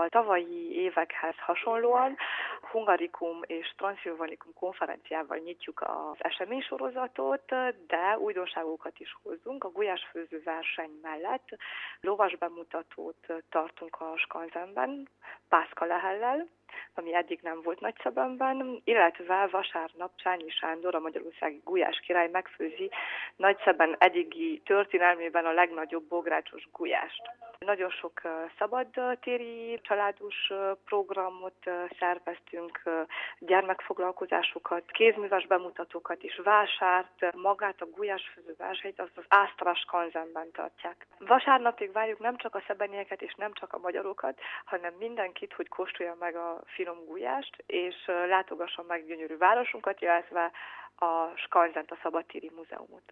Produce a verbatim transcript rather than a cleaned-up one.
a tavalyi évekhez hasonlóan Hungarikum és Transzilvanikum konferenciával nyitjuk az eseménysorozatot, de újdonságokat is hozzunk. A gulyásfőző verseny mellett lovas bemutatót tartunk a Skanzenben, pászkalehellel, ami eddig nem volt Nagyszebenben, illetve vasárnap Csányi Sándor, a magyarországi gulyás király megfőzi Nagyszeben eddigi történelmében a legnagyobb bográcsos gulyást. Nagyon sok szabadtéri családos programot szerveztünk, gyermekfoglalkozásokat, kézműves bemutatókat és vásárt, magát a gulyásfőző versenyt azt az Ástra Skanzenben tartják. Vasárnapig várjuk nem csak a szebenieket és nem csak a magyarokat, hanem mindenkit, hogy kóstolja meg a finom gulyást, és látogassa meg gyönyörű városunkat, illetve a Skanzent, a Szabadtéri Múzeumot.